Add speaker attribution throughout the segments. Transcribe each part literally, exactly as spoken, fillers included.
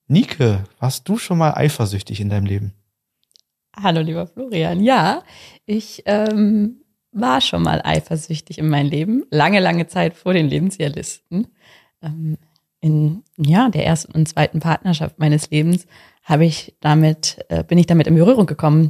Speaker 1: Nike, warst du schon mal eifersüchtig in deinem Leben?
Speaker 2: Hallo, lieber Florian. Ja, ich ähm, war schon mal eifersüchtig in meinem Leben. Lange, lange Zeit vor den Lebensidealisten. Ähm, in ja, der ersten und zweiten Partnerschaft meines Lebens habe ich damit, äh, bin ich damit in Berührung gekommen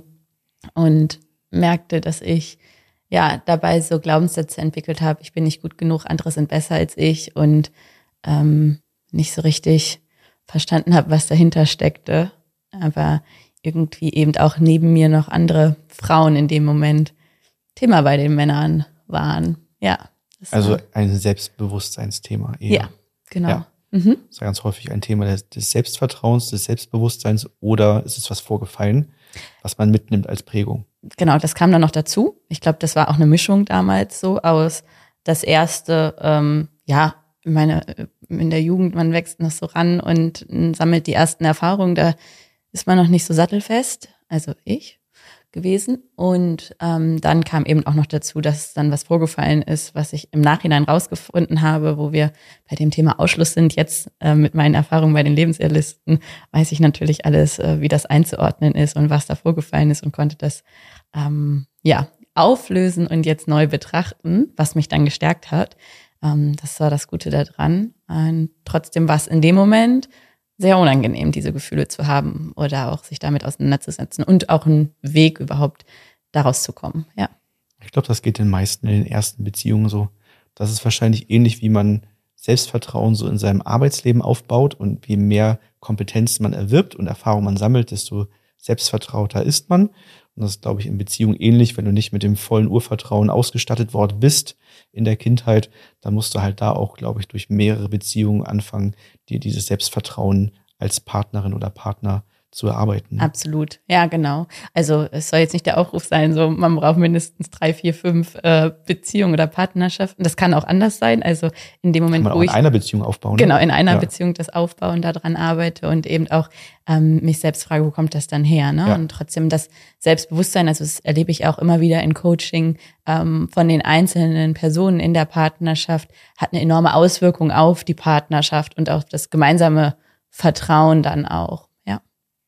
Speaker 2: und merkte, dass ich ja dabei so Glaubenssätze entwickelt habe. Ich bin nicht gut genug, andere sind besser als ich und ähm, nicht so richtig verstanden habe, was dahinter steckte. Aber irgendwie eben auch neben mir noch andere Frauen in dem Moment Thema bei den Männern waren. Ja.
Speaker 1: Also
Speaker 2: war,
Speaker 1: ein Selbstbewusstseinsthema eher.
Speaker 2: Ja, genau.
Speaker 1: Ja.
Speaker 2: Mhm.
Speaker 1: Das ist ja ganz häufig ein Thema des, des Selbstvertrauens, des Selbstbewusstseins, oder ist es was vorgefallen, was man mitnimmt als Prägung?
Speaker 2: Genau, das kam dann noch dazu. Ich glaube, das war auch eine Mischung damals so aus das erste, ähm, ja, meine, in der Jugend, man wächst noch so ran und sammelt die ersten Erfahrungen, da ist man noch nicht so sattelfest, also ich gewesen. Und ähm, dann kam eben auch noch dazu, dass dann was vorgefallen ist, was ich im Nachhinein rausgefunden habe, wo wir bei dem Thema Ausschluss sind. Jetzt äh, mit meinen Erfahrungen bei den Lebensidealisten weiß ich natürlich alles, äh, wie das einzuordnen ist und was da vorgefallen ist und konnte das ähm, ja auflösen und jetzt neu betrachten, was mich dann gestärkt hat. Ähm, das war das Gute daran. Und trotzdem war es in dem Moment sehr unangenehm, diese Gefühle zu haben oder auch sich damit auseinanderzusetzen und auch einen Weg überhaupt daraus zu kommen, ja.
Speaker 1: Ich glaube, das geht den meisten in den ersten Beziehungen so. Das ist wahrscheinlich ähnlich, wie man Selbstvertrauen so in seinem Arbeitsleben aufbaut, und je mehr Kompetenz man erwirbt und Erfahrung man sammelt, desto selbstvertrauter ist man. Und das ist, glaube ich, in Beziehungen ähnlich. Wenn du nicht mit dem vollen Urvertrauen ausgestattet worden bist in der Kindheit, dann musst du halt da auch, glaube ich, durch mehrere Beziehungen anfangen, dir dieses Selbstvertrauen als Partnerin oder Partner zu erarbeiten.
Speaker 2: Absolut, ja, genau. Also es soll jetzt nicht der Aufruf sein, so man braucht mindestens drei, vier, fünf äh, Beziehungen oder Partnerschaften. Das kann auch anders sein. Also in dem Moment,
Speaker 1: kann man auch
Speaker 2: wo
Speaker 1: in
Speaker 2: ich
Speaker 1: einer Beziehung aufbauen.
Speaker 2: Genau, in einer
Speaker 1: ja.
Speaker 2: Beziehung das aufbauen, daran arbeite und eben auch ähm, mich selbst frage, wo kommt das dann her? Ne?
Speaker 1: Ja.
Speaker 2: Und trotzdem das Selbstbewusstsein, also das erlebe ich auch immer wieder in Coaching ähm, von den einzelnen Personen in der Partnerschaft, hat eine enorme Auswirkung auf die Partnerschaft und auf das gemeinsame Vertrauen dann auch. Ja.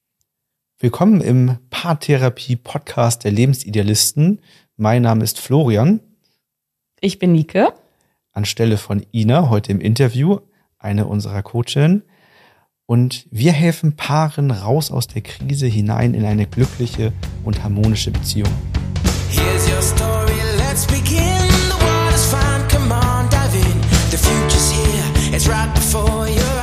Speaker 1: Willkommen im Paartherapie-Podcast der Lebensidealisten. Mein Name ist Florian.
Speaker 2: Ich bin Nike.
Speaker 1: Anstelle von Ina heute im Interview, eine unserer Coachinnen. Und wir helfen Paaren raus aus der Krise hinein in eine glückliche und harmonische Beziehung. Here's your story, let's begin. The world is fine, come on, dive in. The future's here, it's right before your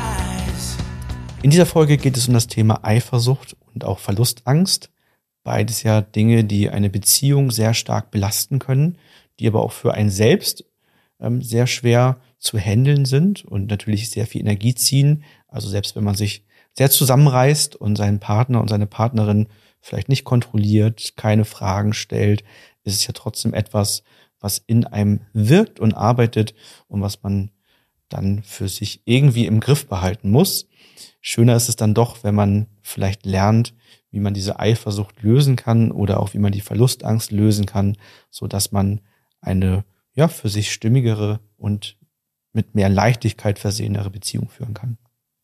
Speaker 1: eyes. In dieser Folge geht es um das Thema Eifersucht und auch Verlustangst. Beides ja Dinge, die eine Beziehung sehr stark belasten können, die aber auch für einen selbst sehr schwer zu handeln sind und natürlich sehr viel Energie ziehen. Also selbst wenn man sich sehr zusammenreißt und seinen Partner und seine Partnerin vielleicht nicht kontrolliert, keine Fragen stellt, ist es ja trotzdem etwas, was in einem wirkt und arbeitet und was man dann für sich irgendwie im Griff behalten muss. Schöner ist es dann doch, wenn man vielleicht lernt, wie man diese Eifersucht lösen kann oder auch wie man die Verlustangst lösen kann, so dass man eine ja, für sich stimmigere und mit mehr Leichtigkeit versehenere Beziehung führen kann.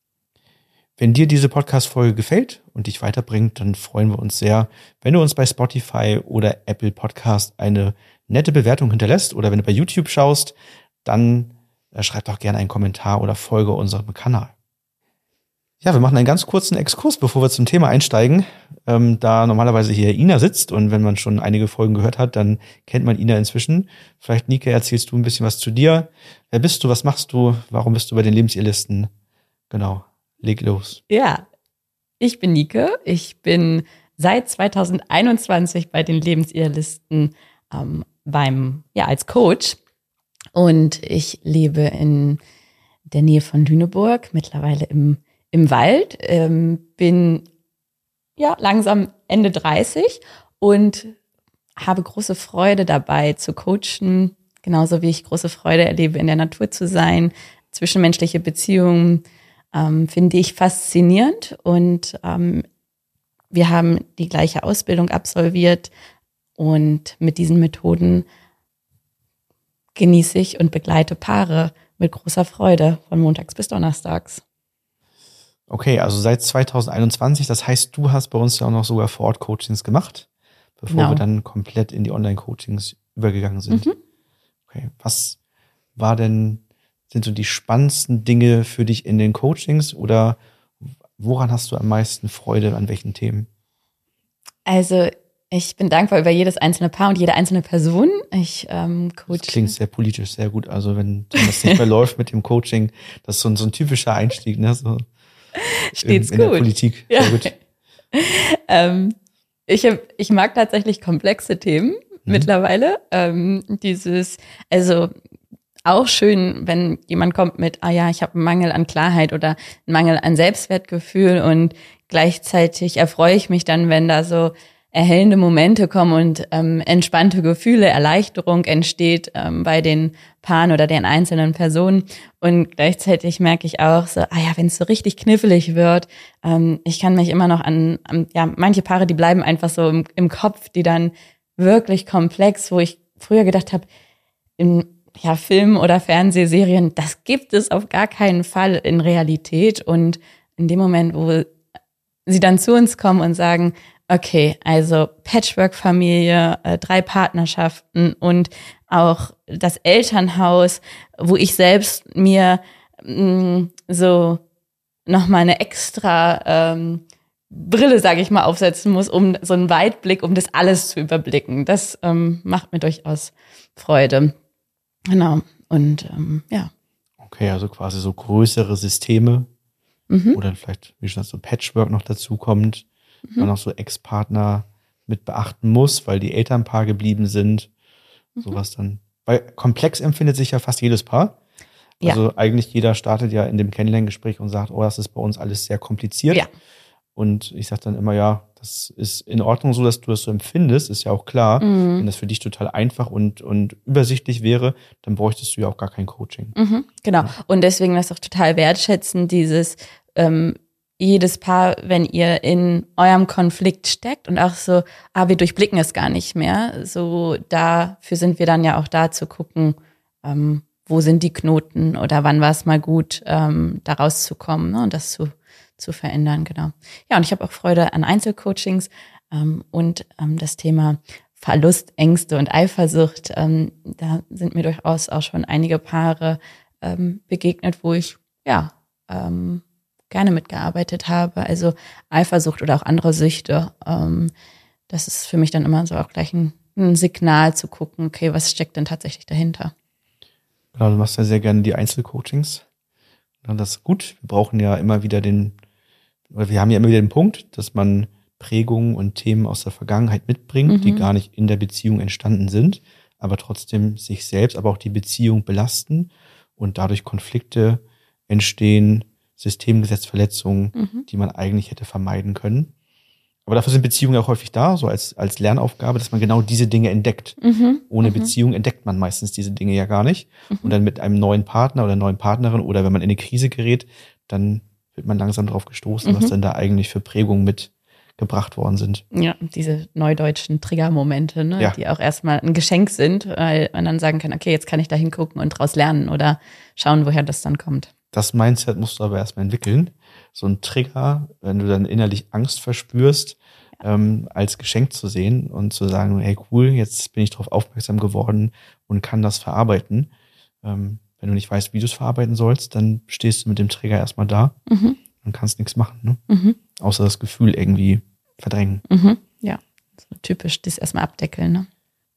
Speaker 1: Wenn dir diese Podcast-Folge gefällt und dich weiterbringt, dann freuen wir uns sehr, wenn du uns bei Spotify oder Apple Podcast eine nette Bewertung hinterlässt, oder wenn du bei YouTube schaust, dann schreib doch gerne einen Kommentar oder folge unserem Kanal. Ja, wir machen einen ganz kurzen Exkurs, bevor wir zum Thema einsteigen. Ähm, da normalerweise hier Ina sitzt, und wenn man schon einige Folgen gehört hat, dann kennt man Ina inzwischen. Vielleicht, Nike, erzählst du ein bisschen was zu dir. Wer bist du, was machst du, warum bist du bei den Lebensidealisten? Genau, leg los.
Speaker 2: Ja, ich bin Nike. Ich bin seit zwanzig einundzwanzig bei den Lebensidealisten ähm, beim, ja, als Coach. Und ich lebe in der Nähe von Lüneburg, mittlerweile im im Wald, ähm, bin ja langsam Ende dreißig und habe große Freude dabei zu coachen, genauso wie ich große Freude erlebe, in der Natur zu sein. Zwischenmenschliche Beziehungen ähm, finde ich faszinierend, und ähm, wir haben die gleiche Ausbildung absolviert, und mit diesen Methoden genieße ich und begleite Paare mit großer Freude von montags bis donnerstags.
Speaker 1: Okay, also seit zwanzig einundzwanzig, das heißt, du hast bei uns ja auch noch sogar Vor-Ort-Coachings gemacht, bevor
Speaker 2: Genau.
Speaker 1: wir dann komplett in die Online-Coachings übergegangen sind.
Speaker 2: Mhm.
Speaker 1: Okay, was war denn, sind so die spannendsten Dinge für dich in den Coachings oder woran hast du am meisten Freude, an welchen Themen?
Speaker 2: Also ich bin dankbar über jedes einzelne Paar und jede einzelne Person. Ich ähm, coach.
Speaker 1: Das klingt sehr politisch, sehr gut. Also wenn das nicht mehr läuft mit dem Coaching, das ist so ein, so ein typischer Einstieg, ne? So
Speaker 2: Steht's
Speaker 1: in, in
Speaker 2: gut.
Speaker 1: der Politik.
Speaker 2: Ja.
Speaker 1: Sehr gut.
Speaker 2: ähm, ich, hab, ich mag tatsächlich komplexe Themen mhm. mittlerweile. Ähm, dieses, also auch schön, wenn jemand kommt mit, ah ja, ich habe einen Mangel an Klarheit oder einen Mangel an Selbstwertgefühl und gleichzeitig erfreue ich mich dann, wenn da so erhellende Momente kommen und ähm, entspannte Gefühle, Erleichterung entsteht ähm, bei den Paaren oder den einzelnen Personen. Und gleichzeitig merke ich auch so, ah ja, wenn es so richtig knifflig wird, ähm, ich kann mich immer noch an, an, ja, manche Paare, die bleiben einfach so im, im Kopf, die dann wirklich komplex, wo ich früher gedacht habe, in ja, Film- oder Fernsehserien, das gibt es auf gar keinen Fall in Realität. Und in dem Moment, wo sie dann zu uns kommen und sagen, okay, also Patchwork-Familie, äh, drei Partnerschaften und auch das Elternhaus, wo ich selbst mir mh, so nochmal eine extra ähm, Brille, sage ich mal, aufsetzen muss, um so einen Weitblick, um das alles zu überblicken. Das ähm, macht mir durchaus Freude. Genau. Und ähm, ja.
Speaker 1: Okay, also quasi so größere Systeme,
Speaker 2: Mhm.
Speaker 1: oder vielleicht, wie schon so Patchwork noch dazu kommt, mhm. man noch so Ex-Partner mit beachten muss, weil die Elternpaar geblieben sind, mhm. sowas dann. Weil komplex empfindet sich ja fast jedes Paar. Also ja. eigentlich jeder startet ja in dem Kennenlerngespräch und sagt, oh, das ist bei uns alles sehr kompliziert.
Speaker 2: Ja.
Speaker 1: Und ich sage dann immer, ja, das ist in Ordnung so, dass du das so empfindest, ist ja auch klar. Mhm. Wenn das für dich total einfach und, und übersichtlich wäre, dann bräuchtest du ja auch gar kein Coaching.
Speaker 2: Mhm, genau. Ja. Und deswegen das auch total wertschätzen, dieses ähm, jedes Paar, wenn ihr in eurem Konflikt steckt und auch so, ah, wir durchblicken es gar nicht mehr. So, dafür sind wir dann ja auch da zu gucken, ähm, wo sind die Knoten oder wann war es mal gut, ähm, da rauszukommen, ne, und das zu zu verändern, genau. Ja, und ich habe auch Freude an Einzelcoachings ähm, und ähm, das Thema Verlust, Ängste und Eifersucht. Ähm, da sind mir durchaus auch schon einige Paare ähm, begegnet, wo ich ja ähm, gerne mitgearbeitet habe. Also Eifersucht oder auch andere Süchte. Ähm, das ist für mich dann immer so auch gleich ein, ein Signal zu gucken, okay, was steckt denn tatsächlich dahinter?
Speaker 1: Genau, du machst ja sehr gerne die Einzelcoachings. Das ist gut. Wir brauchen ja immer wieder den, oder wir haben ja immer wieder den Punkt, dass man Prägungen und Themen aus der Vergangenheit mitbringt, mhm. die gar nicht in der Beziehung entstanden sind, aber trotzdem sich selbst, aber auch die Beziehung belasten und dadurch Konflikte entstehen, Systemgesetzverletzungen, mhm. die man eigentlich hätte vermeiden können. Aber dafür sind Beziehungen auch häufig da, so als, als Lernaufgabe, dass man genau diese Dinge entdeckt. Mhm. Ohne mhm. Beziehung entdeckt man meistens diese Dinge ja gar nicht. Mhm. Und dann mit einem neuen Partner oder einer neuen Partnerin oder wenn man in eine Krise gerät, dann wird man langsam drauf gestoßen, mhm. was denn da eigentlich für Prägungen mitgebracht worden sind.
Speaker 2: Ja, diese neudeutschen Triggermomente, ne,
Speaker 1: ja.
Speaker 2: die auch erstmal ein Geschenk sind, weil man dann sagen kann, okay, jetzt kann ich da hingucken und draus lernen oder schauen, woher das dann kommt.
Speaker 1: Das Mindset musst du aber erstmal entwickeln. So ein Trigger, wenn du dann innerlich Angst verspürst, ja. ähm, als Geschenk zu sehen und zu sagen, hey cool, jetzt bin ich darauf aufmerksam geworden und kann das verarbeiten. Ähm, wenn du nicht weißt, wie du es verarbeiten sollst, dann stehst du mit dem Trigger erstmal da mhm. und kannst nichts machen. Ne? Mhm. Außer das Gefühl irgendwie verdrängen.
Speaker 2: Mhm. Ja, so typisch, das erstmal abdeckeln. Ne?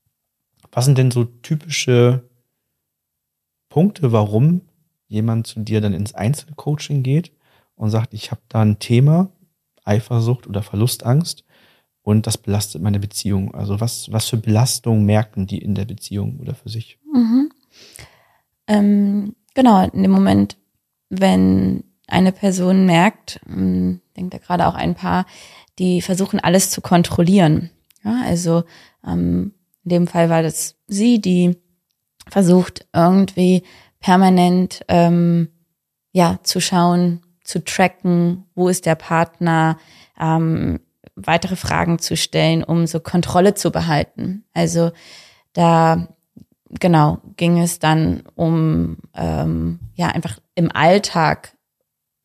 Speaker 1: Was sind denn so typische Punkte, warum jemand zu dir dann ins Einzelcoaching geht und sagt, ich habe da ein Thema, Eifersucht oder Verlustangst und das belastet meine Beziehung. Also was, was für Belastungen merken die in der Beziehung oder für sich?
Speaker 2: Mhm. Ähm, genau, in dem Moment, wenn eine Person merkt, ähm, denkt da gerade auch ein Paar, die versuchen alles zu kontrollieren. Ja, also ähm, in dem Fall war das sie, die versucht irgendwie permanent ähm, ja zu schauen, zu tracken, wo ist der Partner, ähm, weitere Fragen zu stellen, um so Kontrolle zu behalten. Also da genau ging es dann um ähm, ja einfach im Alltag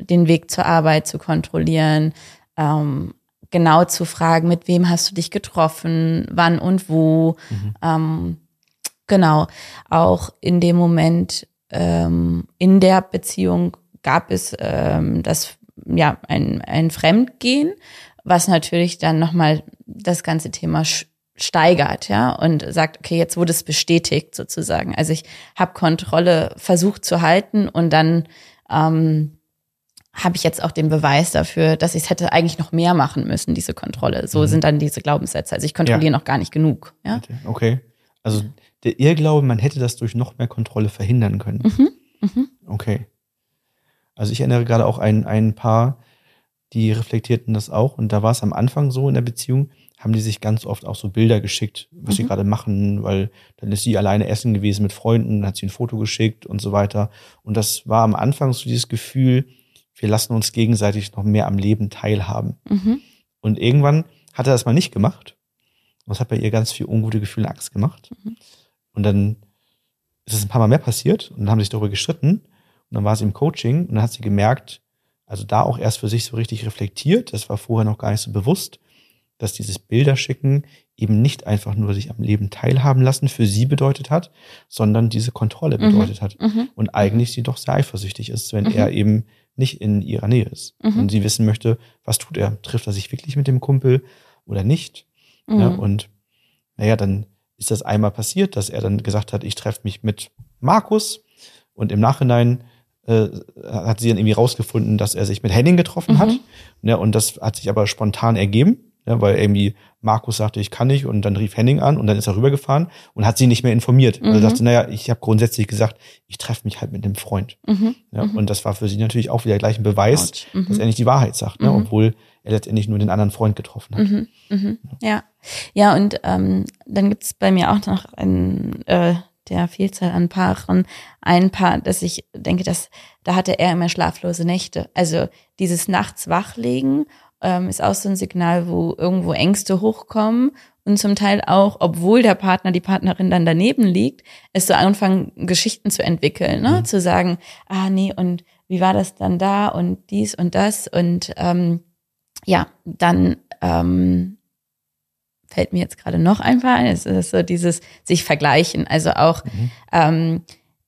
Speaker 2: den Weg zur Arbeit zu kontrollieren, ähm, genau zu fragen, mit wem hast du dich getroffen, wann und wo. Mhm. Ähm, genau, auch in dem Moment ähm, in der Beziehung gab es ähm, das ja ein, ein Fremdgehen, was natürlich dann nochmal das ganze Thema sch- steigert, ja, und sagt, okay, jetzt wurde es bestätigt sozusagen. Also ich habe Kontrolle versucht zu halten und dann ähm, habe ich jetzt auch den Beweis dafür, dass ich es hätte eigentlich noch mehr machen müssen, diese Kontrolle. So mhm. sind dann diese Glaubenssätze. Also ich kontrolliere ja. noch gar nicht genug. Ja?
Speaker 1: Okay. Also der Irrglaube, man hätte das durch noch mehr Kontrolle verhindern können.
Speaker 2: Mhm. Mhm.
Speaker 1: Okay. Also ich erinnere gerade auch ein, ein Paar, die reflektierten das auch. Und da war es am Anfang so in der Beziehung, haben die sich ganz oft auch so Bilder geschickt, was mhm. sie gerade machen, weil dann ist sie alleine essen gewesen mit Freunden, dann hat sie ein Foto geschickt und so weiter. Und das war am Anfang so dieses Gefühl, wir lassen uns gegenseitig noch mehr am Leben teilhaben. Mhm. Und irgendwann hat er das mal nicht gemacht. Und das hat bei ihr ganz viel ungute Gefühle, Angst gemacht. Mhm. Und dann ist es ein paar Mal mehr passiert und dann haben sie sich darüber gestritten. Und dann war sie im Coaching und dann hat sie gemerkt, also da auch erst für sich so richtig reflektiert, das war vorher noch gar nicht so bewusst, dass dieses Bilderschicken eben nicht einfach nur sich am Leben teilhaben lassen für sie bedeutet hat, sondern diese Kontrolle bedeutet mhm. hat. Mhm. Und eigentlich sie doch sehr eifersüchtig ist, wenn mhm. er eben nicht in ihrer Nähe ist. Mhm. Und sie wissen möchte, was tut er? Trifft er sich wirklich mit dem Kumpel oder nicht? Mhm. Ja, und naja, dann ist das einmal passiert, dass er dann gesagt hat, ich treffe mich mit Markus. Und im Nachhinein äh, hat sie dann irgendwie rausgefunden, dass er sich mit Henning getroffen mhm. hat. Ja, und das hat sich aber spontan ergeben. Ja, weil irgendwie Markus sagte, ich kann nicht, und dann rief Henning an und dann ist er rübergefahren und hat sie nicht mehr informiert. Mhm. Also dachte, naja, ich habe grundsätzlich gesagt, ich treffe mich halt mit einem Freund. Mhm. Ja, mhm. Und das war für sie natürlich auch wieder gleich ein Beweis, mhm. dass er nicht die Wahrheit sagt, ne, mhm. obwohl er letztendlich nur den anderen Freund getroffen hat.
Speaker 2: Mhm. Mhm. Ja, ja, und ähm, dann gibt's bei mir auch noch ein äh, der Vielzahl an Paaren ein Paar, dass ich denke, dass da hatte er immer schlaflose Nächte. Also dieses nachts wachlegen ähm, ist auch so ein Signal, wo irgendwo Ängste hochkommen und zum Teil auch, obwohl der Partner, die Partnerin dann daneben liegt, es so anfangen, Geschichten zu entwickeln, ne? Mhm. Zu sagen, ah nee, und wie war das dann da und dies und das und ähm, ja, dann ähm, fällt mir jetzt gerade noch ein paar ein, es ist so dieses sich vergleichen, also auch mhm. ähm,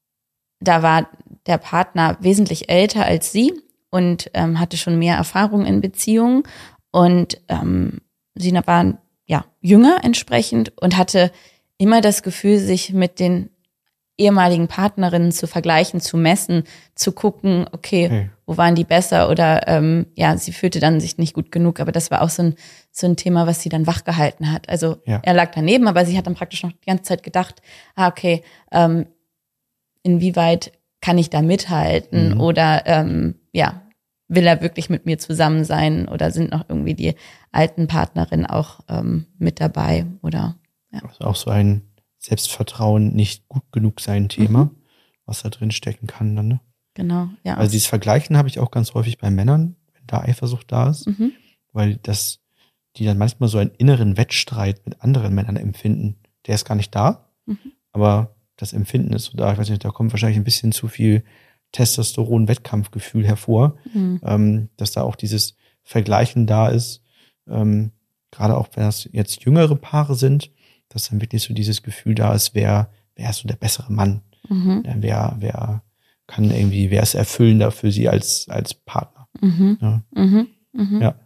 Speaker 2: da war der Partner wesentlich älter als sie und ähm, hatte schon mehr Erfahrung in Beziehungen und ähm, sie war ja jünger entsprechend und hatte immer das Gefühl, sich mit den ehemaligen Partnerinnen zu vergleichen, zu messen, zu gucken, okay, okay. wo waren die besser oder ähm, ja, sie fühlte dann sich nicht gut genug, aber das war auch so ein so ein Thema, was sie dann wachgehalten hat. Also ja. er lag daneben, aber sie hat dann praktisch noch die ganze Zeit gedacht, ah okay, ähm, inwieweit kann ich da mithalten mhm. oder ähm, ja, will er wirklich mit mir zusammen sein oder sind noch irgendwie die alten Partnerinnen auch ähm, mit dabei oder ja.
Speaker 1: Also auch so ein Selbstvertrauen, nicht gut genug sein Thema, mhm. was da drin stecken kann dann, ne?
Speaker 2: Genau, ja.
Speaker 1: Also dieses Vergleichen habe ich auch ganz häufig bei Männern, wenn da Eifersucht da ist, mhm. weil das, die dann manchmal so einen inneren Wettstreit mit anderen Männern empfinden. Der ist gar nicht da, mhm. aber das Empfinden ist so da. Ich weiß nicht, da kommt wahrscheinlich ein bisschen zu viel Testosteron-Wettkampfgefühl hervor, mhm. ähm, dass da auch dieses Vergleichen da ist, ähm, gerade auch wenn das jetzt jüngere Paare sind, dass dann wirklich so dieses Gefühl da ist, wer, wer ist so der bessere Mann? Mhm. Ja, wer, wer kann irgendwie, wer ist erfüllender für sie als, als Partner?
Speaker 2: Mhm.
Speaker 1: Ja.
Speaker 2: Mhm. Mhm.
Speaker 1: ja.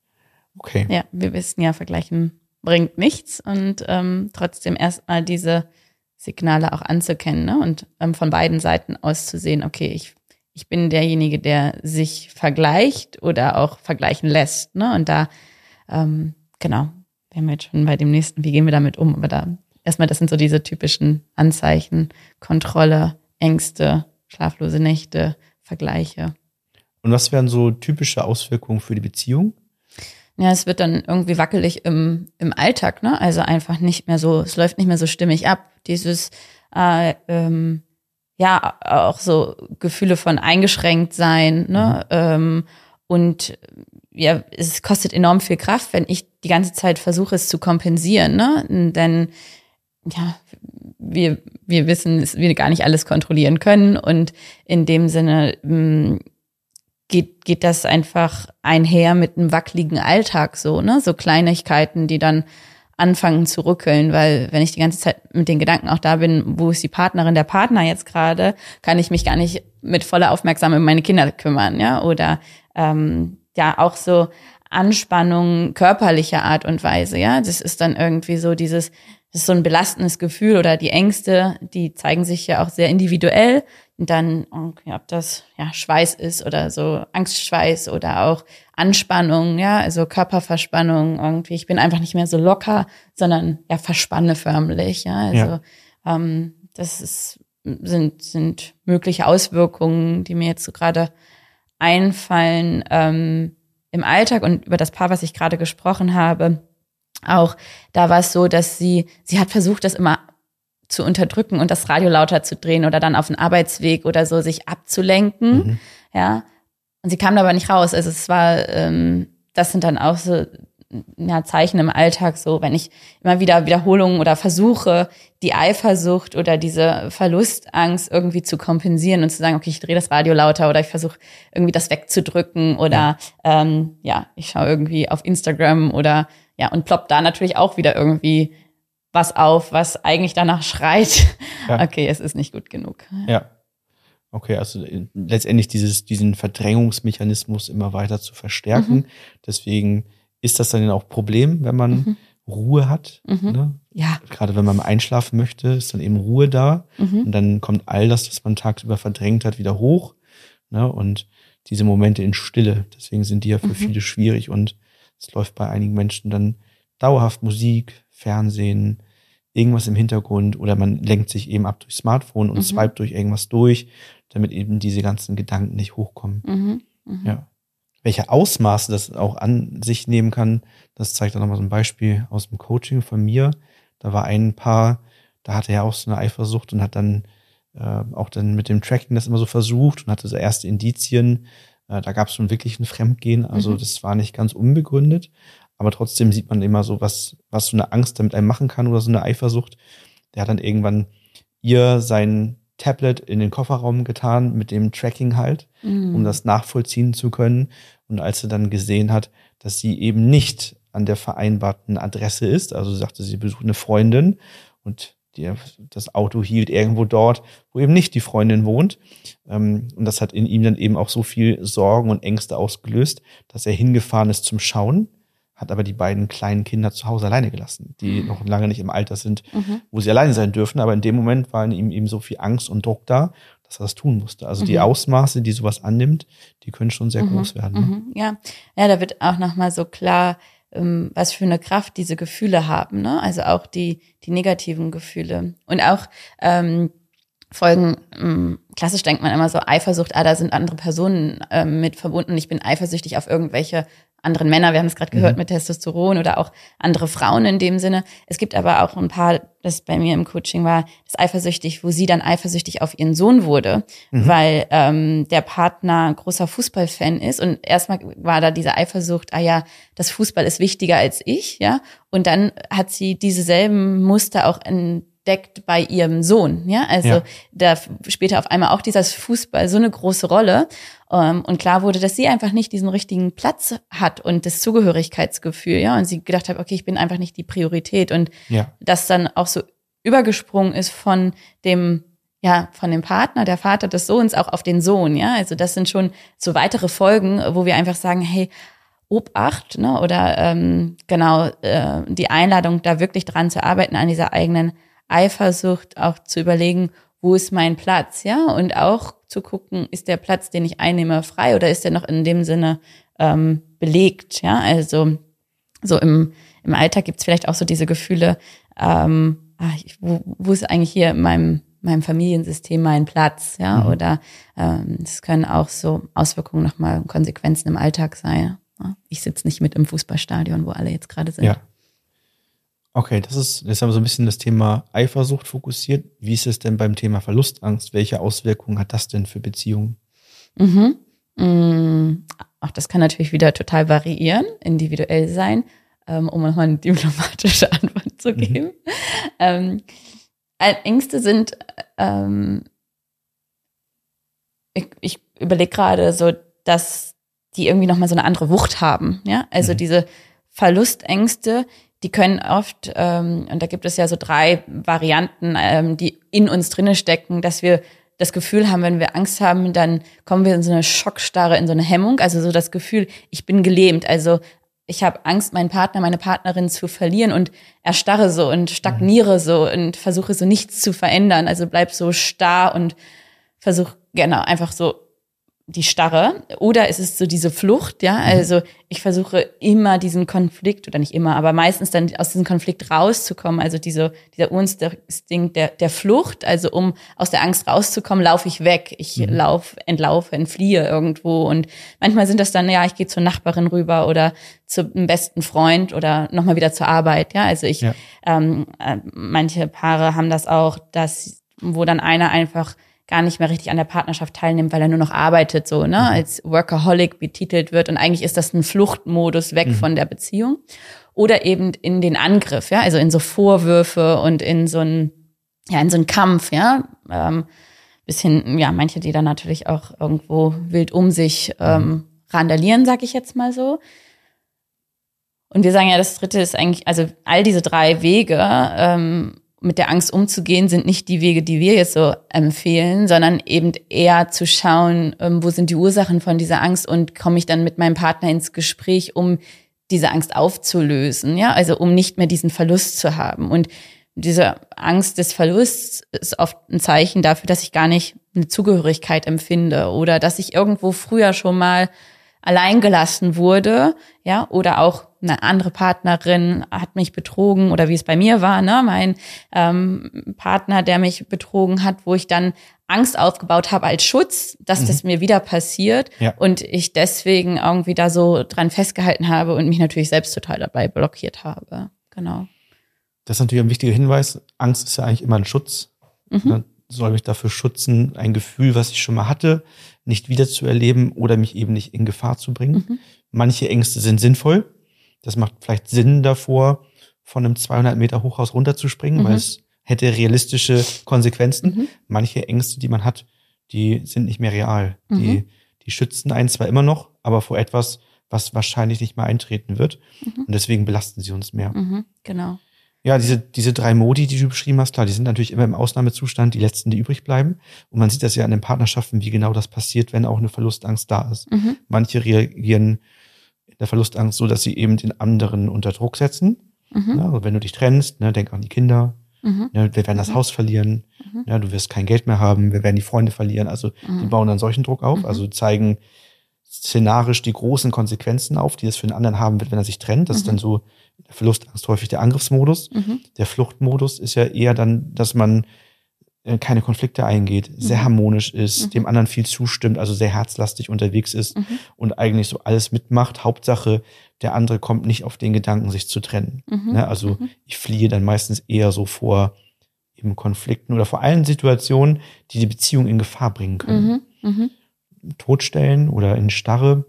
Speaker 1: Okay.
Speaker 2: Ja, wir wissen ja, Vergleichen bringt nichts und ähm, trotzdem erstmal diese Signale auch anzukennen, ne? Und ähm, von beiden Seiten aus zu sehen, okay, ich, ich bin derjenige, der sich vergleicht oder auch vergleichen lässt, ne? Und da, ähm, genau, wir haben jetzt schon bei dem nächsten, wie gehen wir damit um? Aber da erstmal, das sind so diese typischen Anzeichen, Kontrolle, Ängste, schlaflose Nächte, Vergleiche.
Speaker 1: Und was wären so typische Auswirkungen für die Beziehung?
Speaker 2: Ja, es wird dann irgendwie wackelig im, im Alltag, ne? Also einfach nicht mehr so, es läuft nicht mehr so stimmig ab. Dieses, äh, ähm, ja, auch so Gefühle von eingeschränkt sein, ne? Mhm. Ähm, und ja, es kostet enorm viel Kraft, wenn ich die ganze Zeit versuche, es zu kompensieren, ne? Denn ja, wir wir wissen, dass wir gar nicht alles kontrollieren können und in dem Sinne mh, geht, geht das einfach einher mit einem wackeligen Alltag so, ne? So Kleinigkeiten, die dann anfangen zu rückeln, weil wenn ich die ganze Zeit mit den Gedanken auch da bin, wo ist die Partnerin, der Partner jetzt gerade, kann ich mich gar nicht mit voller Aufmerksamkeit um meine Kinder kümmern, ja, oder ähm, ja auch so Anspannung körperlicher Art und Weise, ja, das ist dann irgendwie so dieses, das ist so ein belastendes Gefühl oder die Ängste, die zeigen sich ja auch sehr individuell. Und dann, okay, ob das ja Schweiß ist oder so Angstschweiß oder auch Anspannung, ja, also Körperverspannung irgendwie. Ich bin einfach nicht mehr so locker, sondern ja verspanne förmlich, ja. Also ja. Ähm, das ist, sind sind mögliche Auswirkungen, die mir jetzt so gerade einfallen ähm, im Alltag und über das Paar, was ich gerade gesprochen habe. Auch da war es so, dass sie sie hat versucht, das immer zu unterdrücken und das Radio lauter zu drehen oder dann auf den Arbeitsweg oder so sich abzulenken, mhm. ja. Und sie kam da aber nicht raus. Also es war, ähm, das sind dann auch so ja, Zeichen im Alltag so, wenn ich immer wieder Wiederholungen oder versuche, die Eifersucht oder diese Verlustangst irgendwie zu kompensieren und zu sagen, okay, ich drehe das Radio lauter oder ich versuche irgendwie das wegzudrücken oder ja, ähm, ja ich schaue irgendwie auf Instagram oder ja und plopp da natürlich auch wieder irgendwie was auf, was eigentlich danach schreit, ja. Okay, es ist nicht gut genug.
Speaker 1: Ja. Okay, also letztendlich dieses, diesen Verdrängungsmechanismus immer weiter zu verstärken. Mhm. Deswegen ist das dann auch ein Problem, wenn man mhm. Ruhe hat. Mhm. Ne?
Speaker 2: Ja.
Speaker 1: Gerade wenn man einschlafen möchte, ist dann eben Ruhe da. Mhm. Und dann kommt all das, was man tagsüber verdrängt hat, wieder hoch. Ne? Und diese Momente in Stille, deswegen sind die ja für mhm. viele schwierig. Und es läuft bei einigen Menschen dann dauerhaft Musik, Fernsehen, irgendwas im Hintergrund oder man lenkt sich eben ab durch Smartphone und mhm. swipet durch irgendwas durch, damit eben diese ganzen Gedanken nicht hochkommen. Mhm. Mhm. Ja. Welche Ausmaße das auch an sich nehmen kann, das zeigt dann nochmal so ein Beispiel aus dem Coaching von mir. Da war ein Paar, da hatte er auch so eine Eifersucht und hat dann äh, auch dann mit dem Tracking das immer so versucht und hatte so erste Indizien. Äh, da gab es schon wirklich ein Fremdgehen, also mhm. das war nicht ganz unbegründet. Aber trotzdem sieht man immer so, was, was so eine Angst damit einem machen kann oder so eine Eifersucht. Der hat dann irgendwann ihr sein Tablet in den Kofferraum getan mit dem Tracking halt, mhm. um das nachvollziehen zu können. Und als er dann gesehen hat, dass sie eben nicht an der vereinbarten Adresse ist, also sie sagte, sie besucht eine Freundin und die, das Auto hielt irgendwo dort, wo eben nicht die Freundin wohnt. Und das hat in ihm dann eben auch so viel Sorgen und Ängste ausgelöst, dass er hingefahren ist zum Schauen, hat aber die beiden kleinen Kinder zu Hause alleine gelassen, die mhm. noch lange nicht im Alter sind, mhm. wo sie alleine sein dürfen. Aber in dem Moment war in ihm eben so viel Angst und Druck da, dass er das tun musste. Also mhm. die Ausmaße, die sowas annimmt, die können schon sehr mhm. groß werden. Ne?
Speaker 2: Mhm. Ja. ja, da wird auch nochmal so klar, ähm, was für eine Kraft diese Gefühle haben. Ne? Also auch die die negativen Gefühle. Und auch ähm, Folgen, ähm, klassisch denkt man immer so, Eifersucht, ah, da sind andere Personen ähm, mit verbunden. Ich bin eifersüchtig auf irgendwelche anderen Männer, wir haben es gerade gehört, mhm. mit Testosteron oder auch andere Frauen in dem Sinne. Es gibt aber auch ein paar, das bei mir im Coaching war, das eifersüchtig, wo sie dann eifersüchtig auf ihren Sohn wurde, mhm. weil ähm, der Partner großer Fußballfan ist und erstmal war da diese Eifersucht, ah ja, das Fußball ist wichtiger als ich, ja, und dann hat sie diese selben Muster auch in deckt bei ihrem Sohn, ja, also ja. da später auf einmal auch dieses Fußball so eine große Rolle um, und klar wurde, dass sie einfach nicht diesen richtigen Platz hat und das Zugehörigkeitsgefühl, ja, und sie gedacht hat, okay, ich bin einfach nicht die Priorität und ja. das dann auch so übergesprungen ist von dem, ja, von dem Partner, der Vater des Sohns auch auf den Sohn, ja, also das sind schon so weitere Folgen, wo wir einfach sagen, hey, Obacht, ne, oder ähm, genau äh, die Einladung, da wirklich dran zu arbeiten an dieser eigenen Eifersucht, auch zu überlegen, wo ist mein Platz, ja, und auch zu gucken, ist der Platz, den ich einnehme, frei oder ist der noch in dem Sinne ähm, belegt, ja, also so im im Alltag gibt's vielleicht auch so diese Gefühle, ähm, ach, wo, wo ist eigentlich hier in meinem meinem Familiensystem mein Platz, ja, mhm. oder ähm, es können auch so Auswirkungen nochmal, Konsequenzen im Alltag sein. Ja? Ich sitze nicht mit im Fußballstadion, wo alle jetzt gerade sind.
Speaker 1: Ja. Okay, das ist, jetzt haben wir so ein bisschen das Thema Eifersucht fokussiert. Wie ist es denn beim Thema Verlustangst? Welche Auswirkungen hat das denn für Beziehungen?
Speaker 2: Mhm. Mhm. Auch das kann natürlich wieder total variieren, individuell sein, ähm, um nochmal eine diplomatische Antwort zu geben. Mhm. Ähm, Ängste sind, ähm, ich, ich überlege gerade so, dass die irgendwie nochmal so eine andere Wucht haben, ja, also mhm. diese Verlustängste, die können oft, ähm, und da gibt es ja so drei Varianten, ähm, die in uns drinne stecken, dass wir das Gefühl haben, wenn wir Angst haben, dann kommen wir in so eine Schockstarre, in so eine Hemmung, also so das Gefühl, ich bin gelähmt, also ich habe Angst, meinen Partner, meine Partnerin zu verlieren und erstarre so und stagniere so und versuche so nichts zu verändern, also bleib so starr und versuche, genau, einfach so die Starre. Oder ist es so diese Flucht, ja, also ich versuche immer diesen Konflikt, oder nicht immer, aber meistens dann aus diesem Konflikt rauszukommen, also diese, dieser Urinstinkt der, der Flucht, also um aus der Angst rauszukommen, laufe ich weg, ich mhm. lauf, entlaufe, entfliehe irgendwo und manchmal sind das dann, ja, ich gehe zur Nachbarin rüber oder zum besten Freund oder nochmal wieder zur Arbeit, ja, also ich, ja. Ähm, äh, manche Paare haben das auch, dass, wo dann einer einfach gar nicht mehr richtig an der Partnerschaft teilnimmt, weil er nur noch arbeitet, so, ne, mhm. als Workaholic betitelt wird. Und eigentlich ist das ein Fluchtmodus weg mhm. von der Beziehung. Oder eben in den Angriff, ja, also in so Vorwürfe und in so ein, ja, in so einen Kampf, ja, ähm, bis hin, ja, manche, die dann natürlich auch irgendwo wild um sich ähm, mhm. randalieren, sag ich jetzt mal so. Und wir sagen ja, das dritte ist eigentlich, also all diese drei Wege, ähm, mit der Angst umzugehen, sind nicht die Wege, die wir jetzt so empfehlen, sondern eben eher zu schauen, wo sind die Ursachen von dieser Angst und komme ich dann mit meinem Partner ins Gespräch, um diese Angst aufzulösen, ja, also um nicht mehr diesen Verlust zu haben. Und diese Angst des Verlusts ist oft ein Zeichen dafür, dass ich gar nicht eine Zugehörigkeit empfinde oder dass ich irgendwo früher schon mal allein gelassen wurde, ja, oder auch eine andere Partnerin hat mich betrogen oder wie es bei mir war, ne, mein ähm, Partner, der mich betrogen hat, wo ich dann Angst aufgebaut habe als Schutz, dass mhm. das mir wieder passiert ja. und ich deswegen irgendwie da so dran festgehalten habe und mich natürlich selbst total dabei blockiert habe, genau.
Speaker 1: Das ist natürlich ein wichtiger Hinweis. Angst ist ja eigentlich immer ein Schutz. Mhm. Ne? Soll mich dafür schützen, ein Gefühl, was ich schon mal hatte, nicht wieder zu erleben oder mich eben nicht in Gefahr zu bringen. Mhm. Manche Ängste sind sinnvoll. Das macht vielleicht Sinn davor, von einem zweihundert Meter Hochhaus runterzuspringen, mhm. weil es hätte realistische Konsequenzen. Mhm. Manche Ängste, die man hat, die sind nicht mehr real. Mhm. Die, die schützen einen zwar immer noch, aber vor etwas, was wahrscheinlich nicht mehr eintreten wird. Mhm. Und deswegen belasten sie uns mehr.
Speaker 2: Mhm. Genau.
Speaker 1: Ja, diese, diese drei Modi, die du beschrieben hast, klar, die sind natürlich immer im Ausnahmezustand, die letzten, die übrig bleiben. Und man sieht das ja an den Partnerschaften, wie genau das passiert, wenn auch eine Verlustangst da ist. Mhm. Manche reagieren in der Verlustangst so, dass sie eben den anderen unter Druck setzen. Mhm. Ja, also wenn du dich trennst, ne, denk an die Kinder. Mhm. Ne, wir werden das mhm. Haus verlieren. Mhm. Ja, du wirst kein Geld mehr haben. Wir werden die Freunde verlieren. Also mhm. die bauen dann solchen Druck auf. Mhm. Also zeigen szenarisch die großen Konsequenzen auf, die es für den anderen haben wird, wenn er sich trennt. Das mhm. ist dann so der Verlustangst häufig der Angriffsmodus. Mhm. Der Fluchtmodus ist ja eher dann, dass man keine Konflikte eingeht, sehr mhm. harmonisch ist, mhm. dem anderen viel zustimmt, also sehr herzlastig unterwegs ist mhm. und eigentlich so alles mitmacht. Hauptsache, der andere kommt nicht auf den Gedanken, sich zu trennen. Mhm. Ne? Also mhm. ich fliehe dann meistens eher so vor eben Konflikten oder vor allen Situationen, die die Beziehung in Gefahr bringen können. Mhm. Mhm. Totstellen oder in Starre.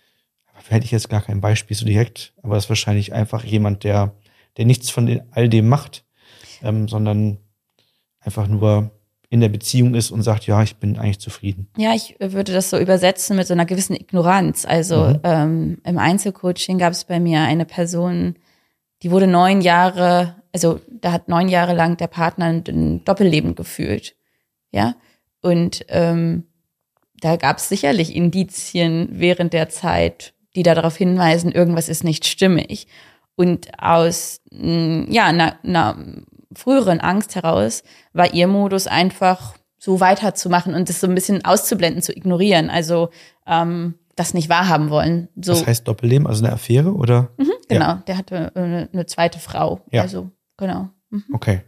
Speaker 1: Da hätte ich jetzt gar kein Beispiel so direkt, aber das ist wahrscheinlich einfach jemand, der der nichts von den, all dem macht, ähm, sondern einfach nur in der Beziehung ist und sagt, ja, ich bin eigentlich zufrieden.
Speaker 2: Ja, ich würde das so übersetzen mit so einer gewissen Ignoranz. Also mhm. ähm, im Einzelcoaching gab es bei mir eine Person, die wurde neun Jahre, also da hat neun Jahre lang der Partner ein Doppelleben gefühlt. Ja, und ähm, da gab es sicherlich Indizien während der Zeit, die da darauf hinweisen, irgendwas ist nicht stimmig. Und aus ja einer, einer früheren Angst heraus war ihr Modus einfach so weiterzumachen und das so ein bisschen auszublenden, zu ignorieren. Also ähm, das nicht wahrhaben wollen. So.
Speaker 1: Das heißt Doppelleben, also eine Affäre, oder?
Speaker 2: Mhm, genau, ja. Der hatte eine, eine zweite Frau. Ja. Also genau. Mhm.
Speaker 1: Okay.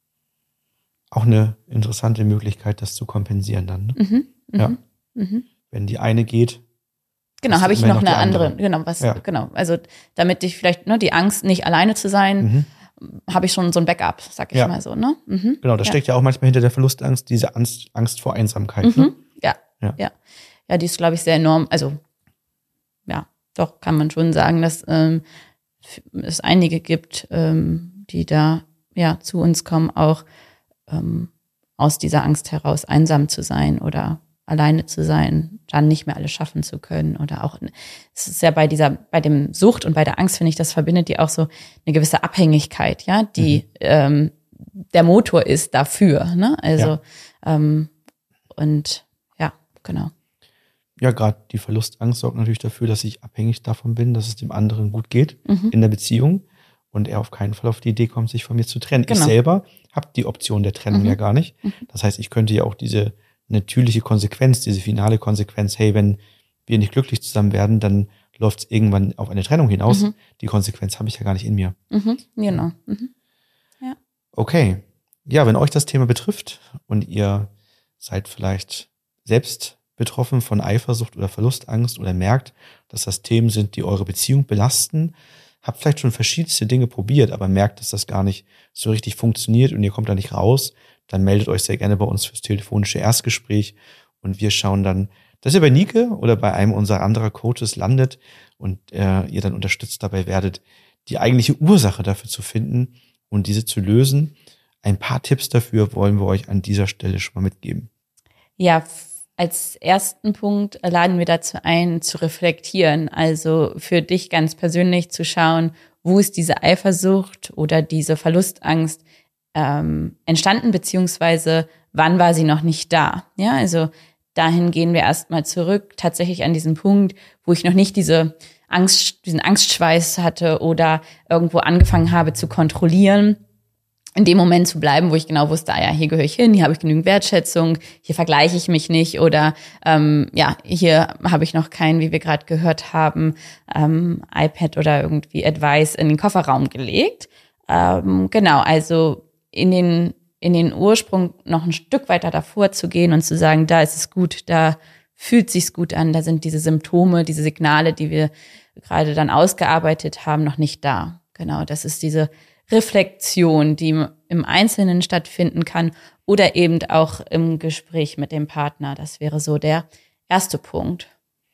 Speaker 1: Auch eine interessante Möglichkeit, das zu kompensieren dann. Ne?
Speaker 2: Mhm,
Speaker 1: ja.
Speaker 2: Mhm. Mhm.
Speaker 1: Wenn die eine geht.
Speaker 2: Genau, habe ich noch, noch eine andere. andere. Genau, was, ja. genau. Also damit ich vielleicht, ne, die Angst, nicht alleine zu sein, mhm. habe ich schon so ein Backup, sag ich ja. mal so, ne? Mhm.
Speaker 1: Genau, das ja. steckt ja auch manchmal hinter der Verlustangst, diese Angst, Angst vor Einsamkeit.
Speaker 2: Mhm.
Speaker 1: Ne?
Speaker 2: Ja, ja, ja. Ja, die ist, glaube ich, sehr enorm. Also, ja, doch, kann man schon sagen, dass ähm, es einige gibt, ähm, die da ja zu uns kommen, auch ähm, aus dieser Angst heraus einsam zu sein oder alleine zu sein, dann nicht mehr alles schaffen zu können oder auch, es ist ja bei dieser, bei dem Sucht und bei der Angst, finde ich, das verbindet die auch so eine gewisse Abhängigkeit, ja, die mhm. ähm, der Motor ist dafür, ne, also ja. ähm, und ja, genau.
Speaker 1: Ja, gerade die Verlustangst sorgt natürlich dafür, dass ich abhängig davon bin, dass es dem anderen gut geht mhm. in der Beziehung und er auf keinen Fall auf die Idee kommt, sich von mir zu trennen. Genau. Ich selber habe die Option der Trennung mhm. ja gar nicht. Mhm. Das heißt, ich könnte ja auch diese natürliche Konsequenz, diese finale Konsequenz, hey, wenn wir nicht glücklich zusammen werden, dann läuft es irgendwann auf eine Trennung hinaus. Mhm. Die Konsequenz habe ich ja gar nicht in mir.
Speaker 2: Mhm. Genau. Mhm. Ja.
Speaker 1: Okay. Ja, wenn euch das Thema betrifft und ihr seid vielleicht selbst betroffen von Eifersucht oder Verlustangst oder merkt, dass das Themen sind, die eure Beziehung belasten, habt vielleicht schon verschiedenste Dinge probiert, aber merkt, dass das gar nicht so richtig funktioniert und ihr kommt da nicht raus, dann meldet euch sehr gerne bei uns fürs telefonische Erstgespräch und wir schauen dann, dass ihr bei Nike oder bei einem unserer anderen Coaches landet und äh, ihr dann unterstützt dabei werdet, die eigentliche Ursache dafür zu finden und diese zu lösen. Ein paar Tipps dafür wollen wir euch an dieser Stelle schon mal mitgeben.
Speaker 2: Ja, als ersten Punkt laden wir dazu ein, zu reflektieren, also für dich ganz persönlich zu schauen, wo ist diese Eifersucht oder diese Verlustangst ähm, entstanden, beziehungsweise wann war sie noch nicht da. Ja, also dahin gehen wir erstmal zurück, tatsächlich an diesen Punkt, wo ich noch nicht diese Angst, diesen Angstschweiß hatte oder irgendwo angefangen habe zu kontrollieren, in dem Moment zu bleiben, wo ich genau wusste, ah ja, hier gehöre ich hin, hier habe ich genügend Wertschätzung, hier vergleiche ich mich nicht oder ähm, ja, hier habe ich noch kein, wie wir gerade gehört haben, ähm, iPad oder irgendwie Advice in den Kofferraum gelegt. Ähm, genau, also in den in den Ursprung noch ein Stück weiter davor zu gehen und zu sagen, da ist es gut, da fühlt sich's gut an, da sind diese Symptome, diese Signale, die wir gerade dann ausgearbeitet haben, noch nicht da. Genau, das ist diese Reflexion, die im Einzelnen stattfinden kann oder eben auch im Gespräch mit dem Partner. Das wäre so der erste Punkt.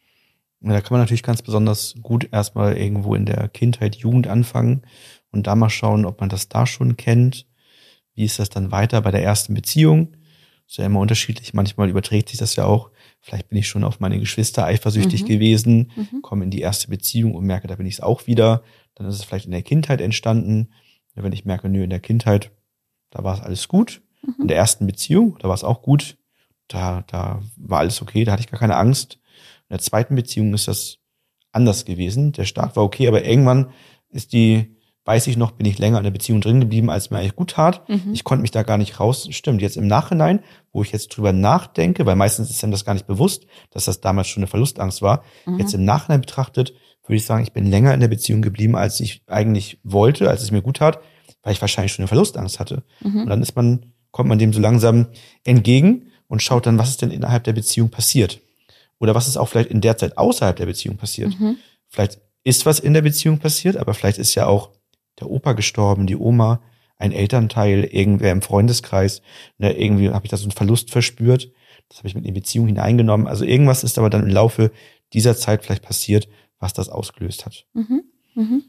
Speaker 1: Ja, da kann man natürlich ganz besonders gut erstmal irgendwo in der Kindheit, Jugend anfangen und da mal schauen, ob man das da schon kennt. Wie ist das dann weiter bei der ersten Beziehung? Ist ja immer unterschiedlich. Manchmal überträgt sich das ja auch. Vielleicht bin ich schon auf meine Geschwister eifersüchtig mhm. gewesen, mhm. komme in die erste Beziehung und merke, da bin ich es auch wieder. Dann ist es vielleicht in der Kindheit entstanden. Wenn ich merke, nö, in der Kindheit, da war es alles gut. Mhm. In der ersten Beziehung, da war es auch gut. Da, da war alles okay, da hatte ich gar keine Angst. In der zweiten Beziehung ist das anders gewesen. Der Start war okay, aber irgendwann ist die, weiß ich noch, bin ich länger in der Beziehung drin geblieben, als mir eigentlich gut tat. Mhm. Ich konnte mich da gar nicht raus. Stimmt, jetzt im Nachhinein, wo ich jetzt drüber nachdenke, weil meistens ist einem das gar nicht bewusst, dass das damals schon eine Verlustangst war. Mhm. Jetzt im Nachhinein betrachtet, würde ich sagen, ich bin länger in der Beziehung geblieben, als ich eigentlich wollte, als es mir gut tat, weil ich wahrscheinlich schon eine Verlustangst hatte. Mhm. Und dann ist man, kommt man dem so langsam entgegen und schaut dann, was ist denn innerhalb der Beziehung passiert. Oder was ist auch vielleicht in der Zeit außerhalb der Beziehung passiert. Mhm. Vielleicht ist was in der Beziehung passiert, aber vielleicht ist ja auch der Opa gestorben, die Oma, ein Elternteil, irgendwer im Freundeskreis. Ne, irgendwie habe ich da so einen Verlust verspürt. Das habe ich mit in die Beziehung hineingenommen. Also irgendwas ist aber dann im Laufe dieser Zeit vielleicht passiert, was das ausgelöst hat.
Speaker 2: Mhm. Mhm.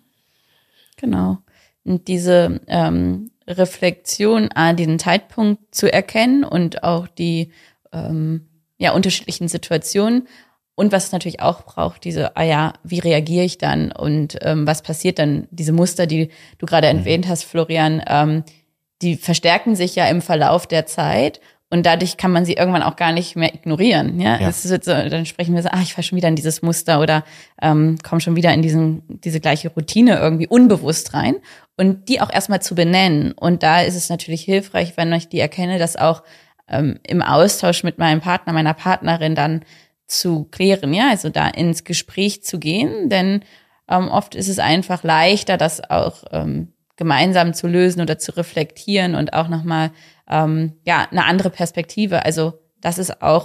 Speaker 2: Genau. Und diese ähm, Reflexion an diesen Zeitpunkt zu erkennen und auch die ähm, ja unterschiedlichen Situationen und was es natürlich auch braucht, diese, ah ja, wie reagiere ich dann und ähm, was passiert dann? Diese Muster, die du gerade mhm. erwähnt hast, Florian, ähm, die verstärken sich ja im Verlauf der Zeit. Und dadurch kann man sie irgendwann auch gar nicht mehr ignorieren. Ja, ja. Es ist so, dann sprechen wir so, ah, ich falle schon wieder in dieses Muster oder ähm, komme schon wieder in diesen diese gleiche Routine irgendwie unbewusst rein. Und die auch erstmal zu benennen. Und da ist es natürlich hilfreich, wenn ich die erkenne, das auch ähm, im Austausch mit meinem Partner, meiner Partnerin dann zu klären. Ja, also da ins Gespräch zu gehen, denn ähm, oft ist es einfach leichter, das auch ähm, gemeinsam zu lösen oder zu reflektieren und auch nochmal ähm, ja eine andere Perspektive. Also das ist auch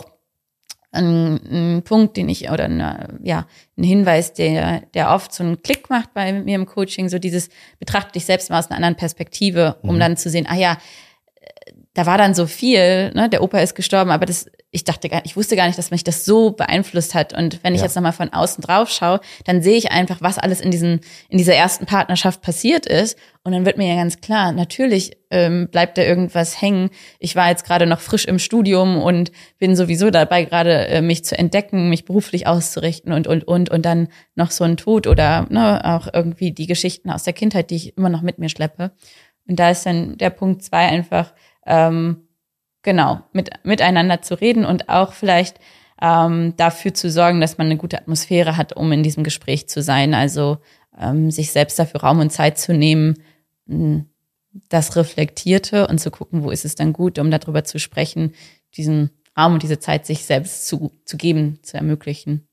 Speaker 2: ein, ein Punkt, den ich oder eine, ja ein Hinweis, der der oft so einen Klick macht bei mir im Coaching. So dieses betrachte dich selbst mal aus einer anderen Perspektive, um mhm. dann zu sehen, ah ja, da war dann so viel, ne, der Opa ist gestorben, aber das, ich dachte gar, ich wusste gar nicht, dass mich das so beeinflusst hat. Und wenn ich
Speaker 1: Ja.
Speaker 2: jetzt nochmal von außen drauf schaue, dann sehe ich einfach, was alles in diesen, in dieser ersten Partnerschaft passiert ist. Und dann wird mir ja ganz klar, natürlich ähm, bleibt da irgendwas hängen. Ich war jetzt gerade noch frisch im Studium und bin sowieso dabei, gerade äh, mich zu entdecken, mich beruflich auszurichten und, und, und. Und dann noch so ein Tod oder ne, auch irgendwie die Geschichten aus der Kindheit, die ich immer noch mit mir schleppe. Und da ist dann der Punkt zwei einfach, ähm, genau, mit, miteinander zu reden und auch vielleicht ähm, dafür zu sorgen, dass man eine gute Atmosphäre hat, um in diesem Gespräch zu sein. Also ähm, sich selbst dafür Raum und Zeit zu nehmen, mh, das Reflektierte und zu gucken, wo ist es dann gut, um darüber zu sprechen, diesen Raum und diese Zeit sich selbst zu, zu geben, zu ermöglichen.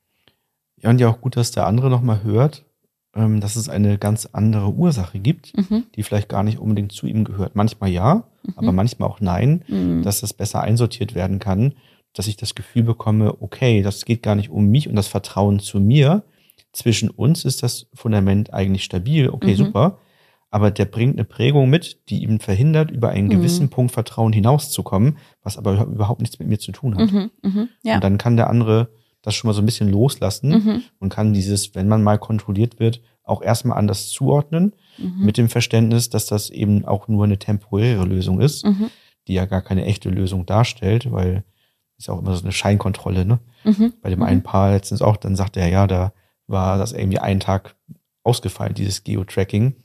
Speaker 1: Ja, und ja auch gut, dass der andere nochmal hört, ähm, dass es eine ganz andere Ursache gibt,
Speaker 2: Mhm.
Speaker 1: die vielleicht gar nicht unbedingt zu ihm gehört. Manchmal ja,
Speaker 2: Mhm.
Speaker 1: aber manchmal auch nein,
Speaker 2: Mhm.
Speaker 1: dass das besser einsortiert werden kann, dass ich das Gefühl bekomme, okay, das geht gar nicht um mich und das Vertrauen zu mir. Zwischen uns ist das Fundament eigentlich stabil, okay,
Speaker 2: Mhm.
Speaker 1: super. Aber der bringt eine Prägung mit, die ihm verhindert, über einen
Speaker 2: Mhm.
Speaker 1: gewissen Punkt Vertrauen hinauszukommen, was aber überhaupt nichts mit mir zu tun hat.
Speaker 2: Mhm. Mhm. Ja.
Speaker 1: Und dann kann der andere das schon mal so ein bisschen loslassen
Speaker 2: Mhm.
Speaker 1: und kann dieses, wenn man mal kontrolliert wird, auch erstmal anders zuordnen,
Speaker 2: Mhm.
Speaker 1: mit dem Verständnis, dass das eben auch nur eine temporäre Lösung ist,
Speaker 2: Mhm.
Speaker 1: die ja gar keine echte Lösung darstellt, weil ist auch immer so eine Scheinkontrolle, ne?
Speaker 2: Mhm.
Speaker 1: Bei dem
Speaker 2: Mhm.
Speaker 1: einen Paar letztens auch, dann sagte er, ja, da war das irgendwie einen Tag ausgefallen, dieses Geo-Tracking.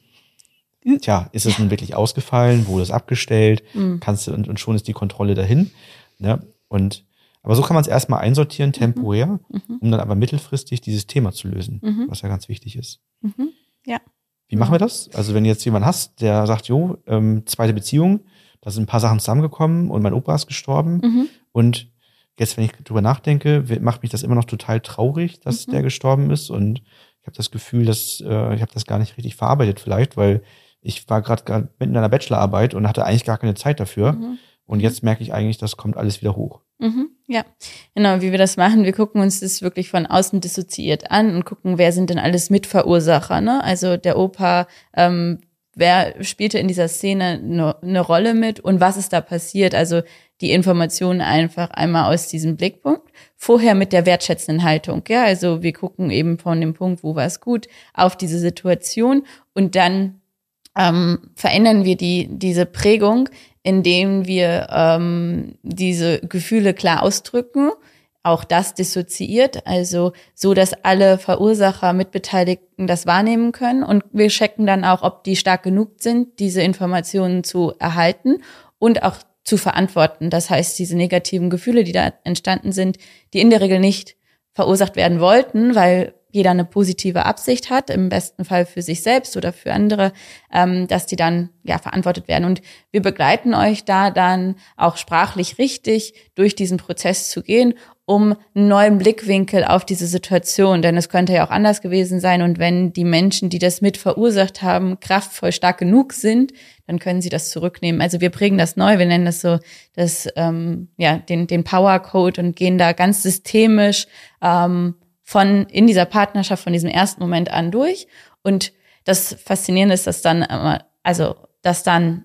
Speaker 1: Tja, ist es nun wirklich ausgefallen? Wurde es abgestellt?
Speaker 2: Mhm.
Speaker 1: Kannst du, und, und schon ist die Kontrolle dahin. Ne? Und, aber so kann man es erstmal einsortieren, temporär,
Speaker 2: Mhm.
Speaker 1: um dann aber mittelfristig dieses Thema zu lösen,
Speaker 2: Mhm.
Speaker 1: was ja ganz wichtig ist.
Speaker 2: Mhm. Ja.
Speaker 1: Wie machen wir das? Also wenn jetzt jemand hast, der sagt, jo, ähm, zweite Beziehung, da sind ein paar Sachen zusammengekommen und mein Opa ist gestorben
Speaker 2: Mhm.
Speaker 1: und jetzt, wenn ich drüber nachdenke, macht mich das immer noch total traurig, dass
Speaker 2: Mhm.
Speaker 1: der gestorben ist und ich habe das Gefühl, dass äh, ich habe das gar nicht richtig verarbeitet vielleicht, weil ich war gerade mitten in einer Bachelorarbeit und hatte eigentlich gar keine Zeit dafür
Speaker 2: Mhm.
Speaker 1: und jetzt merke ich eigentlich, das kommt alles wieder hoch.
Speaker 2: Mhm, ja, genau, wie wir das machen. Wir gucken uns das wirklich von außen dissoziiert an und gucken, wer sind denn alles Mitverursacher, ne? Also der Opa, ähm, wer spielte in dieser Szene eine ne Rolle mit und was ist da passiert? Also die Informationen einfach einmal aus diesem Blickpunkt. Vorher mit der wertschätzenden Haltung, ja? Also wir gucken eben von dem Punkt, wo war es gut, auf diese Situation und dann ähm, verändern wir die diese Prägung, indem wir ähm, diese Gefühle klar ausdrücken, auch das dissoziiert, also so, dass alle Verursacher, Mitbeteiligten das wahrnehmen können und wir checken dann auch, ob die stark genug sind, diese Informationen zu erhalten und auch zu verantworten. Das heißt, diese negativen Gefühle, die da entstanden sind, die in der Regel nicht verursacht werden wollten, weil jeder eine positive Absicht hat, im besten Fall für sich selbst oder für andere, ähm, dass die dann ja verantwortet werden. Und wir begleiten euch da dann auch sprachlich richtig durch diesen Prozess zu gehen, um einen neuen Blickwinkel auf diese Situation, denn es könnte ja auch anders gewesen sein. Und wenn die Menschen, die das mit verursacht haben, kraftvoll stark genug sind, dann können sie das zurücknehmen. Also wir prägen das neu, wir nennen das so das ähm, ja den den Power Code und gehen da ganz systemisch ähm, von in dieser Partnerschaft von diesem ersten Moment an durch. Und das Faszinierende ist, dass dann also dass dann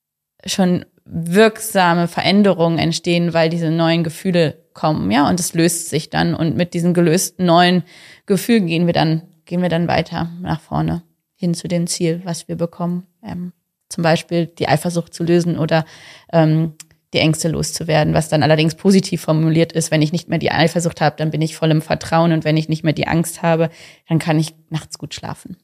Speaker 2: schon wirksame Veränderungen entstehen, weil diese neuen Gefühle kommen, ja, und es löst sich dann und mit diesen gelösten neuen Gefühlen gehen wir dann gehen wir dann weiter nach vorne hin zu dem Ziel, was wir bekommen, ähm, zum Beispiel die Eifersucht zu lösen oder ähm, die Ängste loszuwerden, was dann allerdings positiv formuliert ist. Wenn ich nicht mehr die Eifersucht habe, dann bin ich voll im Vertrauen und wenn ich nicht mehr die Angst habe, dann kann ich nachts gut schlafen.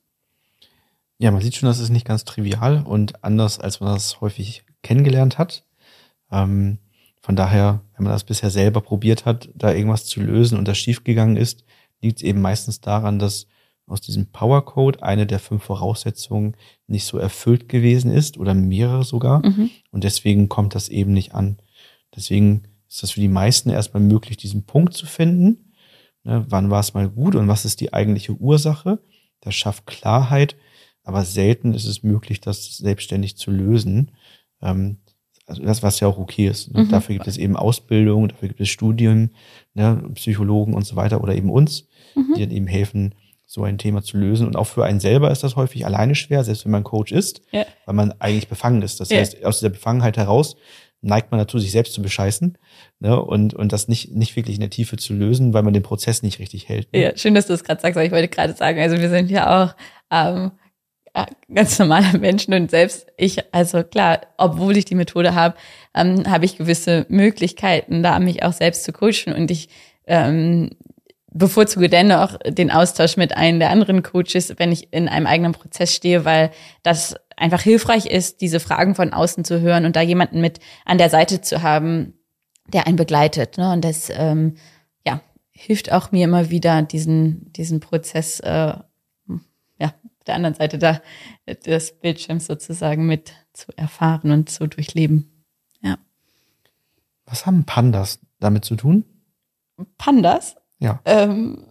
Speaker 1: Ja, man sieht schon, das ist nicht ganz trivial und anders, als man das häufig kennengelernt hat. Ähm, von daher, wenn man das bisher selber probiert hat, da irgendwas zu lösen und das schiefgegangen ist, liegt es eben meistens daran, dass aus diesem Power Code eine der fünf Voraussetzungen nicht so erfüllt gewesen ist oder mehrere sogar.
Speaker 2: Mhm.
Speaker 1: Und deswegen kommt das eben nicht an. Deswegen ist das für die meisten erstmal möglich, diesen Punkt zu finden. Ne, wann war es mal gut und was ist die eigentliche Ursache? Das schafft Klarheit, aber selten ist es möglich, das selbstständig zu lösen. Ähm, also das, was ja auch okay ist. Ne?
Speaker 2: Mhm.
Speaker 1: Dafür gibt es eben Ausbildung, dafür gibt es Studien, ne, Psychologen und so weiter oder eben uns,
Speaker 2: Mhm.
Speaker 1: die dann eben helfen, so ein Thema zu lösen. Und auch für einen selber ist das häufig alleine schwer, selbst wenn man Coach ist, ja. weil man eigentlich befangen ist. Das ja. heißt, aus dieser Befangenheit heraus neigt man dazu, sich selbst zu bescheißen, ne, und und das nicht nicht wirklich in der Tiefe zu lösen, weil man den Prozess nicht richtig hält. Ne?
Speaker 2: Ja, schön, dass du es gerade sagst, weil ich wollte gerade sagen, also wir sind ja auch ähm, ganz normale Menschen und selbst ich, also klar, obwohl ich die Methode habe, ähm, habe ich gewisse Möglichkeiten, da mich auch selbst zu coachen und ich ähm, bevorzuge dennoch den Austausch mit einem der anderen Coaches, wenn ich in einem eigenen Prozess stehe, weil das einfach hilfreich ist, diese Fragen von außen zu hören und da jemanden mit an der Seite zu haben, der einen begleitet. Ne? Und das ähm, ja hilft auch mir immer wieder, diesen diesen Prozess äh, ja auf der anderen Seite da des Bildschirms sozusagen mit zu erfahren und zu durchleben. Ja.
Speaker 1: Was haben Pandas damit zu tun?
Speaker 2: Pandas?
Speaker 1: Ja.
Speaker 2: Ähm,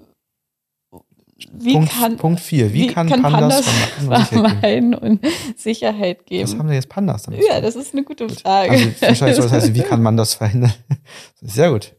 Speaker 2: wie
Speaker 1: Punkt,
Speaker 2: kann,
Speaker 1: Punkt vier. Wie,
Speaker 2: wie
Speaker 1: kann,
Speaker 2: kann
Speaker 1: Pandas,
Speaker 2: Pandas vermeiden und Sicherheit geben?
Speaker 1: Was haben denn jetzt Pandas damit?
Speaker 2: Ja, das ist eine gute Frage.
Speaker 1: Also wahrscheinlich soll das heißen, wie kann man das verhindern? Sehr gut.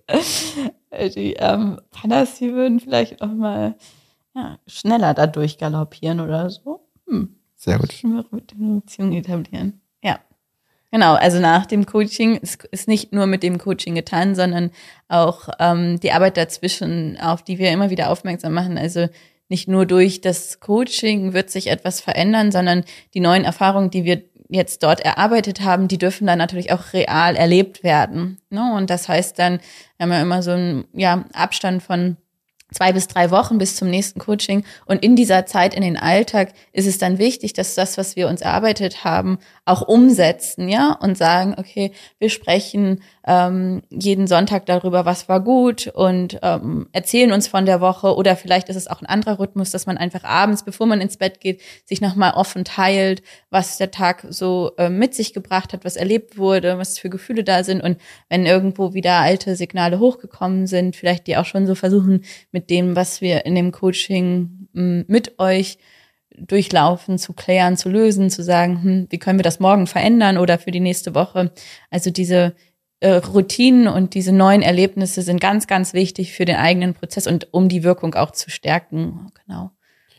Speaker 2: Die ähm, Pandas, die würden vielleicht auch mal ja, schneller da durchgaloppieren oder so. Hm.
Speaker 1: Sehr gut.
Speaker 2: Mit der Beziehung etablieren. Ja. Genau, also nach dem Coaching, es ist nicht nur mit dem Coaching getan, sondern auch ähm, die Arbeit dazwischen, auf die wir immer wieder aufmerksam machen. Also nicht nur durch das Coaching wird sich etwas verändern, sondern die neuen Erfahrungen, die wir jetzt dort erarbeitet haben, die dürfen dann natürlich auch real erlebt werden. Ne? Und das heißt dann, wir haben ja immer so einen ja, Abstand von zwei bis drei Wochen bis zum nächsten Coaching. Und in dieser Zeit, in den Alltag, ist es dann wichtig, dass das, was wir uns erarbeitet haben, auch umsetzen, ja, und sagen, okay, wir sprechen ähm, jeden Sonntag darüber, was war gut und ähm, erzählen uns von der Woche. Oder vielleicht ist es auch ein anderer Rhythmus, dass man einfach abends, bevor man ins Bett geht, sich nochmal offen teilt, was der Tag so äh, mit sich gebracht hat, was erlebt wurde, was für Gefühle da sind. Und wenn irgendwo wieder alte Signale hochgekommen sind, vielleicht die auch schon so versuchen, mit dem, was wir in dem Coaching m, mit euch durchlaufen, zu klären, zu lösen, zu sagen, hm, wie können wir das morgen verändern oder für die nächste Woche. Also diese äh, Routinen und diese neuen Erlebnisse sind ganz, ganz wichtig für den eigenen Prozess und um die Wirkung auch zu stärken. Genau.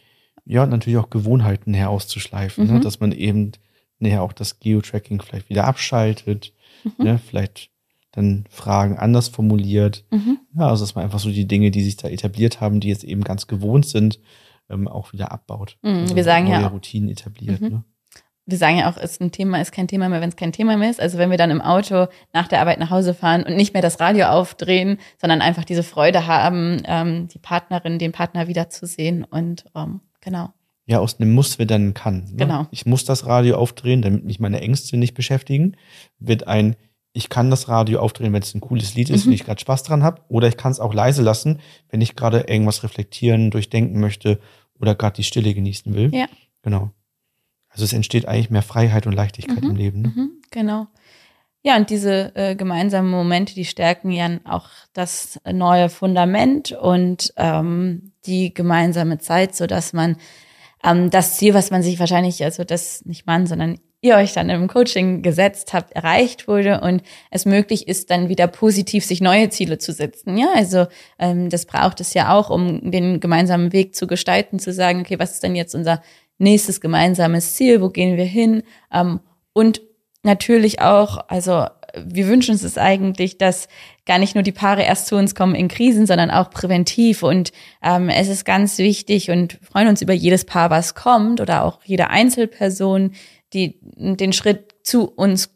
Speaker 1: Ja, und natürlich auch Gewohnheiten herauszuschleifen, mhm. ne? Dass man eben näher auch das Geotracking vielleicht wieder abschaltet, mhm. ne? Vielleicht dann Fragen anders formuliert. Mhm. Ja, also dass man einfach so die Dinge, die sich da etabliert haben, die jetzt eben ganz gewohnt sind, ähm, auch wieder abbaut.
Speaker 2: Mhm.
Speaker 1: Also
Speaker 2: wir sagen
Speaker 1: neue
Speaker 2: ja auch,
Speaker 1: Routinen etabliert.
Speaker 2: Mhm.
Speaker 1: Ne?
Speaker 2: Wir sagen ja auch, ist ein Thema, ist kein Thema mehr, wenn es kein Thema mehr ist. Also wenn wir dann im Auto nach der Arbeit nach Hause fahren und nicht mehr das Radio aufdrehen, sondern einfach diese Freude haben, ähm, die Partnerin, den Partner wiederzusehen und ähm, genau.
Speaker 1: Ja, aus einem Muss wird dann ein Kann. Ne?
Speaker 2: Genau.
Speaker 1: Ich muss das Radio aufdrehen, damit mich meine Ängste nicht beschäftigen. Wird ein Ich kann das Radio aufdrehen, wenn es ein cooles Lied ist, mhm. und ich gerade Spaß dran habe. Oder ich kann es auch leise lassen, wenn ich gerade irgendwas reflektieren, durchdenken möchte oder gerade die Stille genießen will.
Speaker 2: Ja.
Speaker 1: Genau. Also es entsteht eigentlich mehr Freiheit und Leichtigkeit
Speaker 2: mhm.
Speaker 1: im Leben. Ne?
Speaker 2: Mhm. Genau. Ja, und diese äh, gemeinsamen Momente, die stärken ja auch das neue Fundament und ähm, die gemeinsame Zeit, so dass man ähm, das Ziel, was man sich wahrscheinlich, also das nicht man, sondern ihr euch dann im Coaching gesetzt habt, erreicht wurde und es möglich ist, dann wieder positiv sich neue Ziele zu setzen. Ja, also ähm, das braucht es ja auch, um den gemeinsamen Weg zu gestalten, zu sagen, okay, was ist denn jetzt unser nächstes gemeinsames Ziel, wo gehen wir hin? Ähm, und natürlich auch, also wir wünschen uns es eigentlich, dass gar nicht nur die Paare erst zu uns kommen in Krisen, sondern auch präventiv. Und ähm, es ist ganz wichtig und freuen uns über jedes Paar, was kommt oder auch jede Einzelperson, die den Schritt zu uns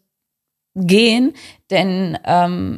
Speaker 2: gehen. Denn ähm,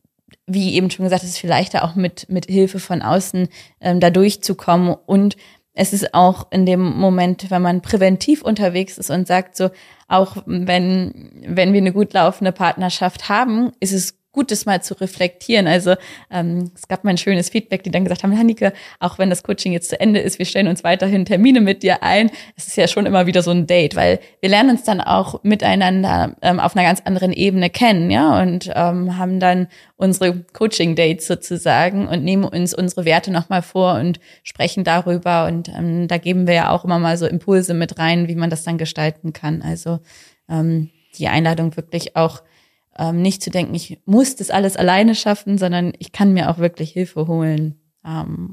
Speaker 2: wie eben schon gesagt, es ist viel leichter auch mit mit Hilfe von außen ähm, da durchzukommen. Und es ist auch in dem Moment, wenn man präventiv unterwegs ist und sagt so, auch wenn wenn wir eine gut laufende Partnerschaft haben, ist es gut, das mal zu reflektieren. Also ähm, es gab mal ein schönes Feedback, die dann gesagt haben, Hanneke, auch wenn das Coaching jetzt zu Ende ist, wir stellen uns weiterhin Termine mit dir ein. Es ist ja schon immer wieder so ein Date, weil wir lernen uns dann auch miteinander ähm, auf einer ganz anderen Ebene kennen, ja, und ähm, haben dann unsere Coaching-Dates sozusagen und nehmen uns unsere Werte nochmal vor und sprechen darüber. Und ähm, da geben wir ja auch immer mal so Impulse mit rein, wie man das dann gestalten kann. Also ähm, die Einladung wirklich auch Ähm, nicht zu denken, ich muss das alles alleine schaffen, sondern ich kann mir auch wirklich Hilfe holen, ähm,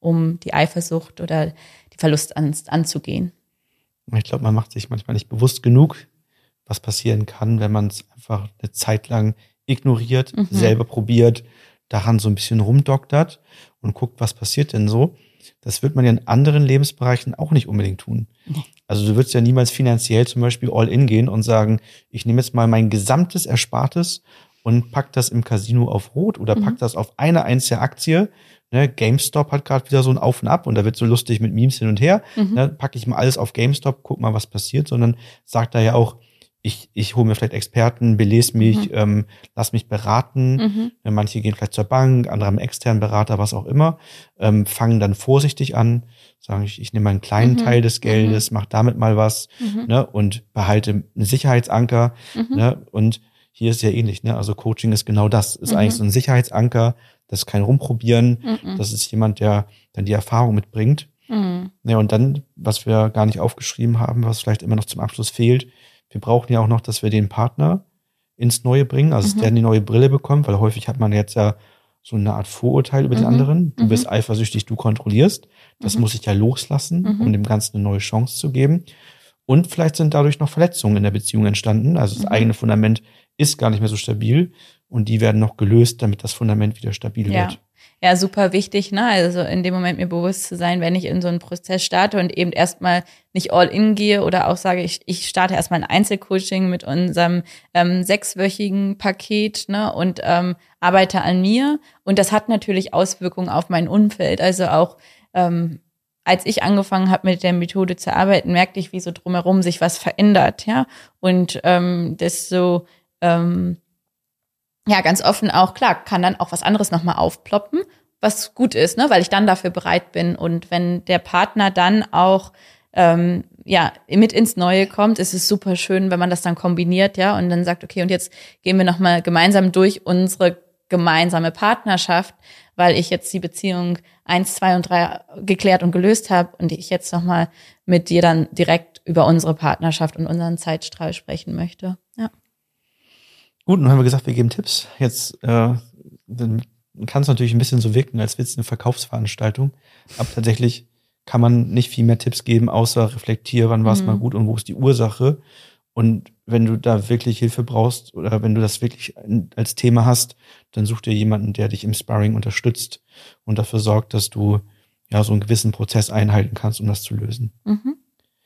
Speaker 2: um die Eifersucht oder die Verlustangst anzugehen.
Speaker 1: Ich glaube, man macht sich manchmal nicht bewusst genug, was passieren kann, wenn man es einfach eine Zeit lang ignoriert, mhm. selber probiert, daran so ein bisschen rumdoktert und guckt, was passiert denn so. Das wird man ja in anderen Lebensbereichen auch nicht unbedingt tun. Nee. Also du würdest ja niemals finanziell zum Beispiel all in gehen und sagen, ich nehme jetzt mal mein gesamtes Erspartes und pack das im Casino auf Rot oder pack mhm. das auf eine einzige Aktie. Ne, GameStop hat gerade wieder so ein Auf und Ab und da wird so lustig mit Memes hin und her. Mhm. Ne, pack ich mal alles auf GameStop, guck mal, was passiert, sondern sagt da ja auch, ich ich hole mir vielleicht Experten, belese mich, mhm. ähm, lass mich beraten. Mhm. Ne, manche gehen vielleicht zur Bank, andere haben einen externen Berater, was auch immer. Ähm, fangen dann vorsichtig an, sagen ich, ich nehme mal einen kleinen mhm. Teil des Geldes, mhm. mach damit mal was mhm. ne, und behalte einen Sicherheitsanker. Mhm. Ne, und hier ist ja ähnlich, ne? Also Coaching ist genau das. Ist mhm. eigentlich so ein Sicherheitsanker, das ist kein Rumprobieren, mhm. das ist jemand, der dann die Erfahrung mitbringt. Mhm. Ja, und dann, was wir gar nicht aufgeschrieben haben, was vielleicht immer noch zum Abschluss fehlt, wir brauchen ja auch noch, dass wir den Partner ins Neue bringen, also mhm. dass der die neue Brille bekommt, weil häufig hat man jetzt ja so eine Art Vorurteil über mhm. den anderen. Du mhm. bist eifersüchtig, du kontrollierst. Das mhm. muss ich ja loslassen, mhm. um dem Ganzen eine neue Chance zu geben. Und vielleicht sind dadurch noch Verletzungen in der Beziehung entstanden. Also das mhm. eigene Fundament ist gar nicht mehr so stabil und die werden noch gelöst, damit das Fundament wieder stabil
Speaker 2: ja.
Speaker 1: wird.
Speaker 2: Ja, super wichtig, ne? Also in dem Moment mir bewusst zu sein, wenn ich in so einen Prozess starte und eben erstmal nicht all in gehe oder auch sage, ich, ich starte erstmal ein Einzelcoaching mit unserem ähm, sechswöchigen Paket, ne? Und ähm, arbeite an mir. Und das hat natürlich Auswirkungen auf mein Umfeld. Also auch ähm, als ich angefangen habe, mit der Methode zu arbeiten, merkte ich, wie so drumherum sich was verändert, ja. Und ähm, das so ähm, ja, ganz offen auch, klar, kann dann auch was anderes nochmal aufploppen, was gut ist, ne, weil ich dann dafür bereit bin. Und wenn der Partner dann auch, ähm, ja, mit ins Neue kommt, ist es super schön, wenn man das dann kombiniert, ja, und dann sagt, okay, und jetzt gehen wir nochmal gemeinsam durch unsere gemeinsame Partnerschaft, weil ich jetzt die Beziehung eins, zwei und drei geklärt und gelöst habe und ich jetzt nochmal mit dir dann direkt über unsere Partnerschaft und unseren Zeitstrahl sprechen möchte, ja.
Speaker 1: Gut, nun haben wir gesagt, wir geben Tipps. Jetzt äh, kann es natürlich ein bisschen so wirken, als wäre es eine Verkaufsveranstaltung. Aber tatsächlich kann man nicht viel mehr Tipps geben, außer reflektier, wann war es mhm. mal gut und wo ist die Ursache. Und wenn du da wirklich Hilfe brauchst oder wenn du das wirklich als Thema hast, dann such dir jemanden, der dich im Sparring unterstützt und dafür sorgt, dass du ja so einen gewissen Prozess einhalten kannst, um das zu lösen. Mhm.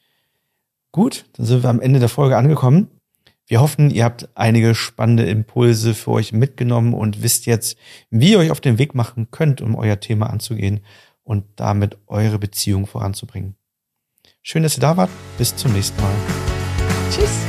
Speaker 1: Gut, dann sind wir am Ende der Folge angekommen. Wir hoffen, ihr habt einige spannende Impulse für euch mitgenommen und wisst jetzt, wie ihr euch auf den Weg machen könnt, um euer Thema anzugehen und damit eure Beziehung voranzubringen. Schön, dass ihr da wart. Bis zum nächsten Mal.
Speaker 2: Tschüss.